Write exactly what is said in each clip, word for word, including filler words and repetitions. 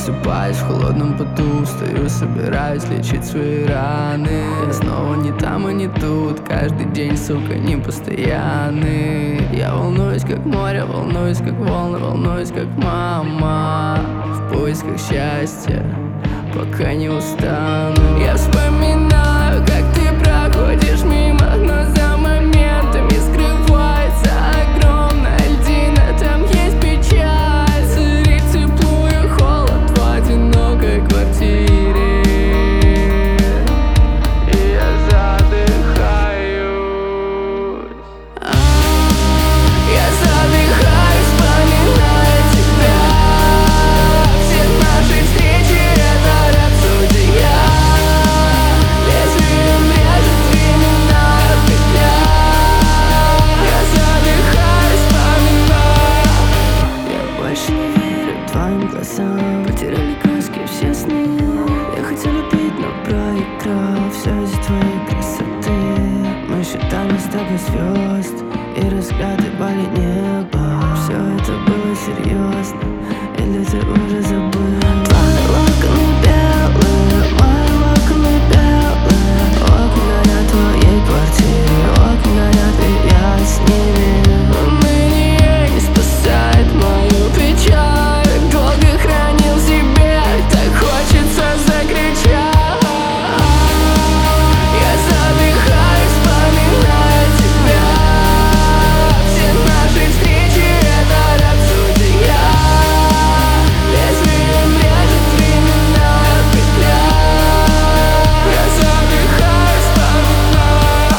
Просыпаюсь в холодном поту, встаю, собираюсь лечить свои раны. Я снова не там и не тут, каждый день, сука, не постоянный. Я волнуюсь, как море, волнуюсь, как волны, волнуюсь, как мама. В поисках счастья, пока не устану. Я вспоминаю, как ты проходишь мимо, но за моментами скрывается огромная льдина. Там есть печаль, царит тепло и холод в одинокой квартире. И я задыхаюсь. А, я задыхаюсь, вспоминая тебя. Все наши встречи — это рапсодия. Лезвием режет временная петля. Я задыхаюсь, вспоминая. Я больше не верю твоим глазам. Потеряли краски все сны. Я хотел любить, но проиграл все из-за твоей красоты. Мы считали с тобой звезд и разгадывали небо. Все это было серьезно, или ты уже забыл? Твои локоны белые, мои локоны белые. Окна горят в твоей квартире, окна горят, и я с ними. Уныние не спасает мою печаль. Долго хранил в себе, так хочется закричать. Я задыхаюсь, вспоминая тебя. Все наши встречи — это рапсодия. Лезвием режет временная петля. Я задыхаюсь, вспоминая.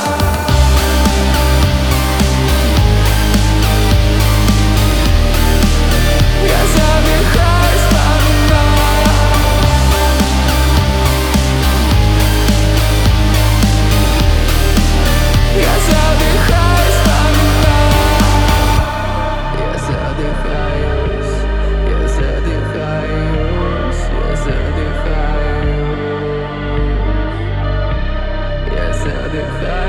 Я задыхаюсь, вспоминая. Я задыхаюсь, вспоминая. Я задыхаюсь, я задыхаюсь, я задыхаюсь, я задыхаюсь.